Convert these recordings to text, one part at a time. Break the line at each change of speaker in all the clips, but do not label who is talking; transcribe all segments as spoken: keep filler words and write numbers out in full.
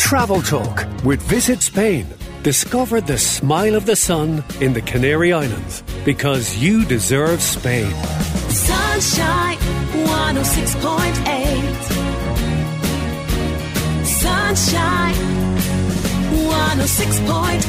Travel Talk with Visit Spain. Discover the smile of the sun in the Canary Islands, because you deserve Spain.
Sunshine one oh six point eight. Sunshine one oh six point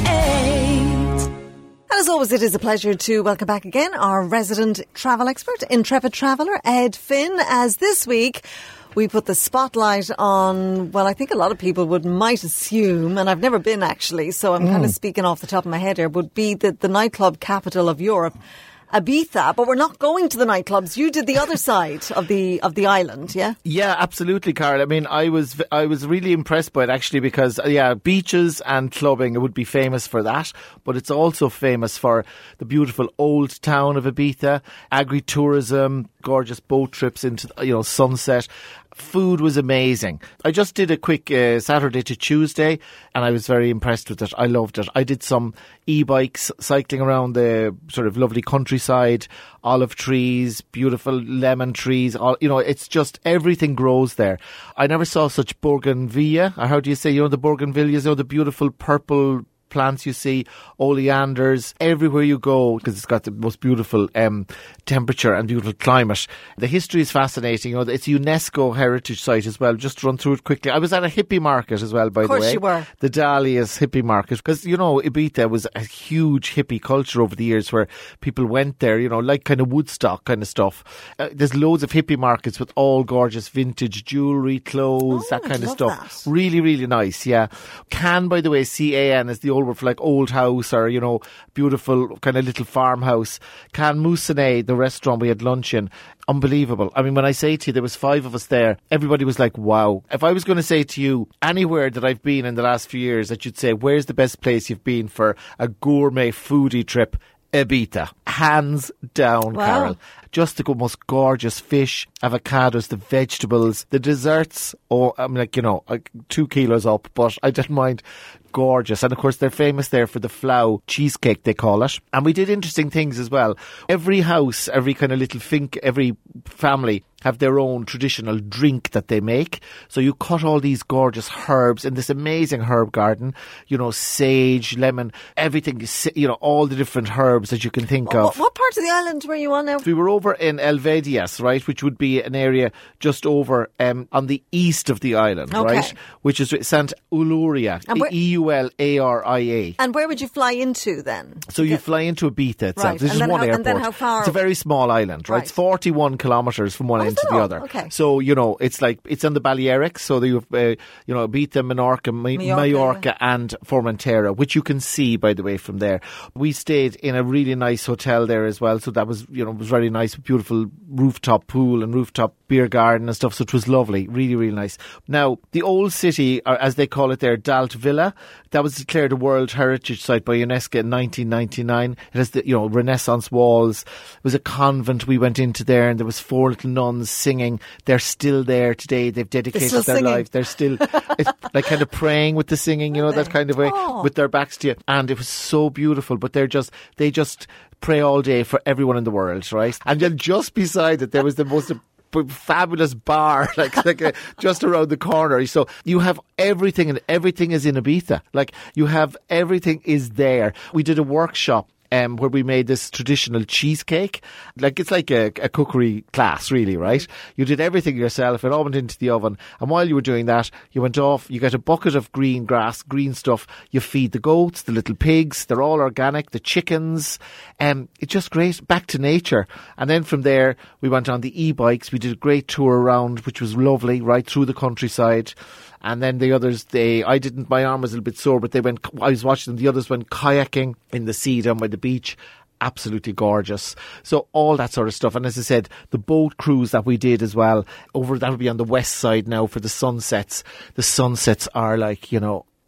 eight.
As always, it is a pleasure to welcome back again our resident travel expert, intrepid traveller, Ed Finn, as this week we put the spotlight on, well, I think a lot of people would might assume, and I've never been actually, so I'm mm. kind of speaking off the top of my head here, would be the, the nightclub capital of Europe, Ibiza. But we're not going to the nightclubs. You did the other side of the of the island, yeah?
Yeah, absolutely, Carl. I mean, I was I was really impressed by it actually, because yeah, beaches and clubbing, it would be famous for that, but it's also famous for the beautiful old town of Ibiza, agri-tourism, gorgeous boat trips into, you know, sunset. Food was amazing. I just did a quick uh, Saturday to Tuesday and I was very impressed with it. I loved it. I did some e-bikes, cycling around the sort of lovely countryside, olive trees, beautiful lemon trees. All, you know, it's just everything grows there. I never saw such bougainvillea. Or how do you say, you know, the bougainvilleas, you know, the beautiful purple plants you see, oleanders, everywhere you go, because it's got the most beautiful um, temperature and beautiful climate. The history is fascinating. You know, it's a UNESCO heritage site as well. Just to run through it quickly. I was at a hippie market as well, by the way.
Of course you were.
The Dahlias hippie market, because, you know, Ibiza was a huge hippie culture over the years where people went there, you know, like kind of Woodstock kind of stuff. Uh, there's loads of hippie markets with all gorgeous vintage jewellery, clothes,
oh,
that kind
I
of stuff.
That.
Really, really nice, yeah. Cannes, by the way, C A N is the old word for like old house, or, you know, beautiful kind of little farmhouse. Cannes Moussenet, the restaurant we had lunch in, unbelievable. I mean, when I say to you, there was five of us there, everybody was like, wow. If I was going to say to you, anywhere that I've been in the last few years that you'd say, where's the best place you've been for a gourmet foodie trip? Ibiza. Hands down,
wow.
Carol. Just the most gorgeous fish, avocados, the vegetables, the desserts. Oh, I'm like, you know, like two kilos up, but I didn't mind. Gorgeous. And of course, they're famous there for the Flau cheesecake, they call it. And we did interesting things as well. Every house, every kind of little fink, every family have their own traditional drink that they make. So you cut all these gorgeous herbs in this amazing herb garden, you know, sage, lemon, everything, you know, all the different herbs that you can think
what,
of.
What part of the island were you on now?
We were over in Elvedias, right, which would be an area just over um, on the east of the island,
okay.
right, which is Sant Eulalia, E U L A R I A.
And where would you fly into then?
So you fly into Ibiza itself.
Right.
There's
and
just one
how,
airport.
And then how far?
It's a very small island, right?
right.
It's forty-one kilometres from one
oh,
end to the
all?
other.
Okay.
So, you know, it's like, it's on the Balearics, so you have, uh, you know, Ibiza, Menorca, Ma-
Mallorca,
Mallorca and Formentera, which you can see, by the way, from there. We stayed in a really nice hotel there as well, so that was, you know, was very nice, beautiful rooftop pool and rooftop beer garden and stuff, so it was lovely, really, really nice. Now, the old city, or as they call it there, Dalt Villa, that was declared a World Heritage Site by UNESCO in nineteen ninety-nine. It has the, you know, Renaissance walls. It was a convent. We went into there and there was four little nuns singing. They're still there today. They've dedicated their
singing.
life. They're still it's like kind of praying with the singing, you know, that kind of way,
oh.
with their backs to you. And it was so beautiful, but they're just, they just pray all day for everyone in the world, right? And then just beside it, there was the most fabulous bar, like, like uh, just around the corner. So you have everything, and everything is in Ibiza. Like, you have everything is there. We did a workshop Um, where we made this traditional cheesecake. Like, it's like a, a cookery class, really, right? You did everything yourself. It all went into the oven. And while you were doing that, you went off, you get a bucket of green grass, green stuff. You feed the goats, the little pigs. They're all organic. The chickens. Um, it's just great. Back to nature. And then from there, we went on the e-bikes. We did a great tour around, which was lovely, right through the countryside. And then the others, they, I didn't, my arm was a little bit sore, but they went, I was watching them, the others went kayaking in the sea down by the beach. Absolutely gorgeous. So all that sort of stuff. And as I said, the boat cruise that we did as well, over, that would be on the west side now for the sunsets. The sunsets are like, you know,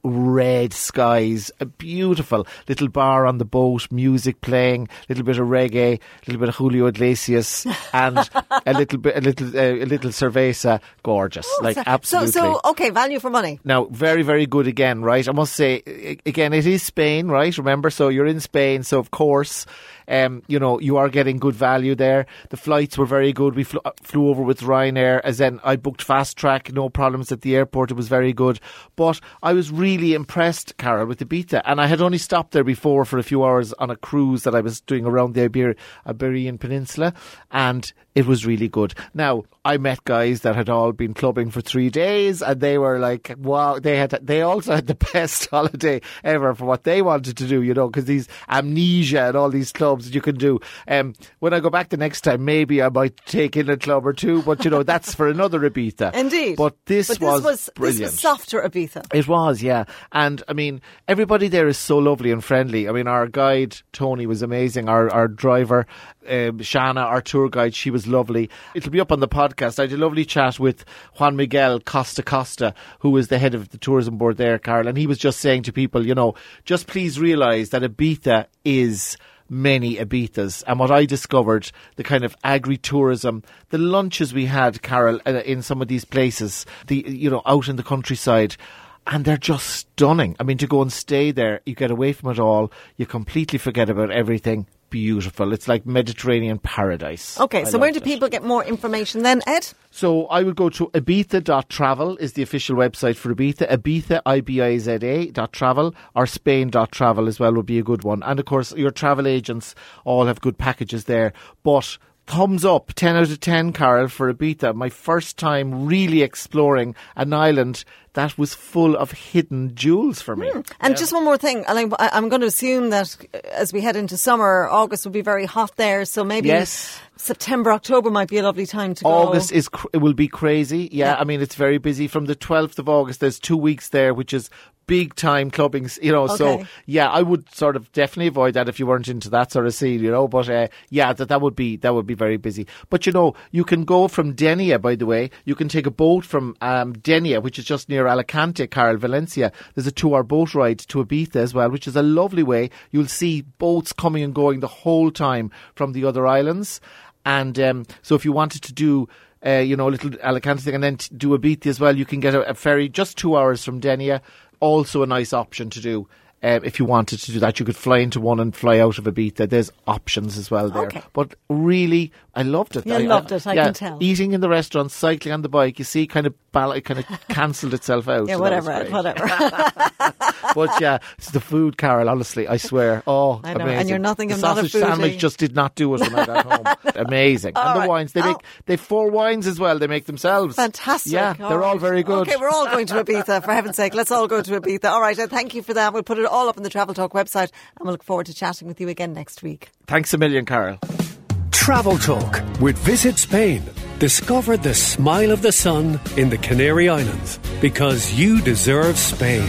red skies, a beautiful little bar on the boat, music playing, a little bit of reggae, a little bit of Julio Iglesias, and a little bit, a little, uh, a little cerveza. Gorgeous,
Oh,
like
so,
absolutely.
So, so, okay, value for money.
Now, very, very good again, right? I must say, a- again, it is Spain, right? Remember, so you're in Spain, so of course, um, you know, you are getting good value there. The flights were very good. We flew, flew over with Ryanair, as then I booked fast track, no problems at the airport. It was very good. But I was really impressed, Carol, with Ibiza, and I had only stopped there before for a few hours on a cruise that I was doing around the Iber- Iberian Peninsula, and it was really good. Now, I met guys that had all been clubbing for three days, and they were like, wow, they had, they also had the best holiday ever for what they wanted to do, you know, because these Amnesia and all these clubs that you can do. Um, when I go back the next time, maybe I might take in a club or two, but you know, that's for another Ibiza.
Indeed.
But this,
but this
was,
was
brilliant.
This was softer Ibiza.
It was, yeah. And I mean, everybody there is so lovely and friendly. I mean, our guide, Tony, was amazing. Our, our driver, um, Shana, our tour guide, she was lovely. It'll be up on the podcast. I had a lovely chat with Juan Miguel Costa Costa, who was the head of the tourism board there, Carol, and he was just saying to people, you know, just please realise that Ibiza is many Ibizas. And what I discovered, the kind of agri-tourism, the lunches we had, Carol, uh, in some of these places, the you know, out in the countryside, and they're just stunning. I mean, to go and stay there, you get away from it all, you completely forget about everything. Beautiful. It's like Mediterranean paradise.
Okay,
I
so where
loved
do
it.
people get more information then, Ed?
So I would go to ibiza dot travel is the official website for Ibiza. Ibiza, I B I Z A dot travel, or Spain dot travel as well would be a good one. And of course, your travel agents all have good packages there. But thumbs up, ten out of ten, Carol, for Ibiza. My first time really exploring an island that was full of hidden jewels for me.
Mm. And
Yeah.
just one more thing, I- I'm going to assume that as we head into summer, August will be very hot there, so maybe
Yes.
September, October might be a lovely time to go.
August is cr- it will be crazy. Yeah,
Yeah.
I mean, it's very busy. From the twelfth of August, there's two weeks there, which is big time clubbing, you know. So,
Okay.
yeah, I would sort of definitely avoid that if you weren't into that sort of scene, you know. But, uh, yeah, that, that would be that would be very busy. But, you know, you can go from Denia, by the way. You can take a boat from um, Denia, which is just near Alicante, Carol, Valencia. There's a two-hour boat ride to Ibiza as well, which is a lovely way. You'll see boats coming and going the whole time from the other islands. And um, so if you wanted to do, uh, you know, a little Alicante thing and then t- do Ibiza as well, you can get a, a ferry just two hours from Denia. Also a nice option to do. Um, if you wanted to do that, you could fly into one and fly out of Ibiza. There's options as well there.
Okay.
But really, I loved it.
You loved it, I
yeah,
can tell.
Eating in the restaurant, cycling on the bike, you see, kind of bal- it kind of cancelled itself out.
Yeah,
so that was
whatever, Ed,
great.
whatever.
But yeah, it's the food, Carol, honestly, I swear. Oh,
I know, and
amazing.
you're nothing
the
if not a
sausage sandwich
foodie.
just did not do it when I got home. Amazing.
All
and the
right.
wines, they
Oh.
make, they have four wines as well, they make themselves.
Fantastic.
Yeah, they're all
right.
very good.
Okay, we're all going to Ibiza, for heaven's sake. Let's all go to Ibiza. All right, and thank you for that. We'll put it all up on the Travel Talk website, and we'll look forward to chatting with you again next week.
Thanks a million, Carol.
Travel Talk with Visit Spain. Discover the smile of the sun in the Canary Islands, because you deserve Spain.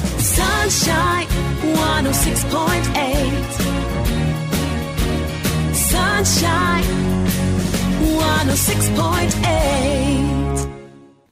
Sunshine one oh six point eight. Sunshine one oh six point eight.